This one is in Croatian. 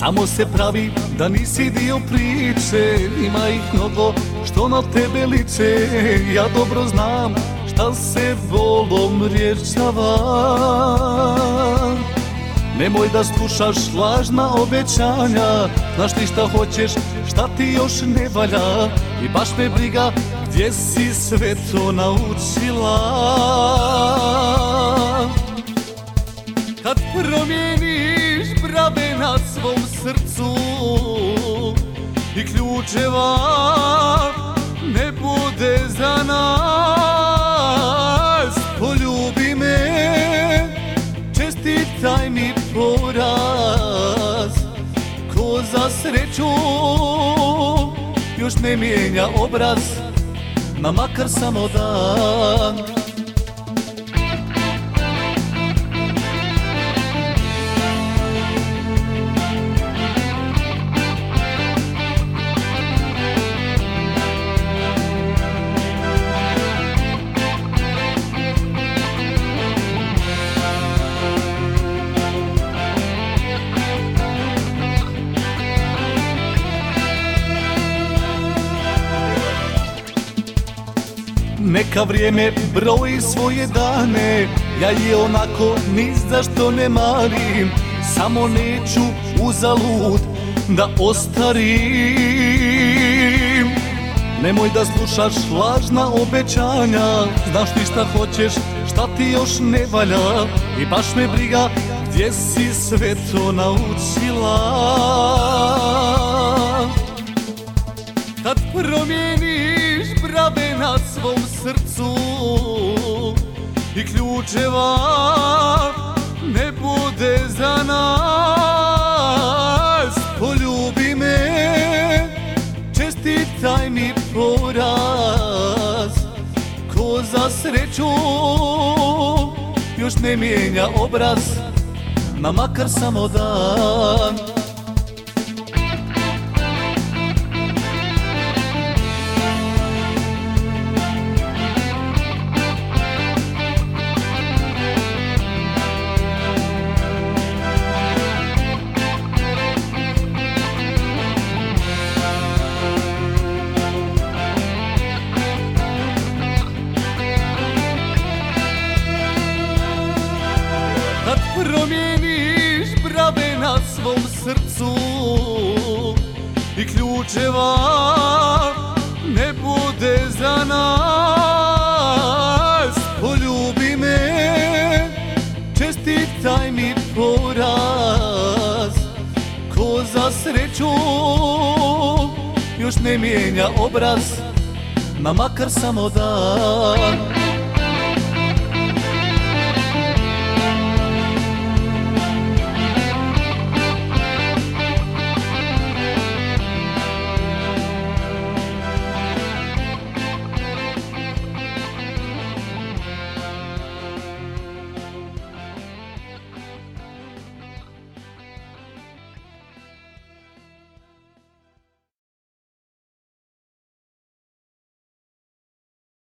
Samo se pravi da nisi dio priče. Ima ih mnogo što na tebe liče. Ja dobro znam šta se volom rječava. Nemoj da slušaš lažna obećanja. Znaš ti šta hoćeš, šta ti još ne valja. I baš me briga gdje si sve to naučila. Kad promijeniš brave na svom srcu i ključeva ne bude za nas, poljubi me, čestitaj mi poraz. Ko za sreću još ne mijenja obraz, ma makar samo dan. Neka vrijeme broji svoje dane, ja je onako ni za što ne marim. Samo neću uzalud da ostarim. Nemoj da slušaš lažna obećanja. Znaš ti šta hoćeš, šta ti još ne valja. I baš me briga gdje si sve to naučila. Kad promijeniš brave na svom srcu i ključeva ne bude za nas, poljubi me, čestitaj mi poraz. Ko za sreću još ne mijenja obraz, ma makar samo dan. Kad promijeniš brave na svom srcu i ključeva ne bude za nas, poljubi me, čestitaj mi poraz. Ko za sreću još ne mijenja obraz, ma makar samo dan.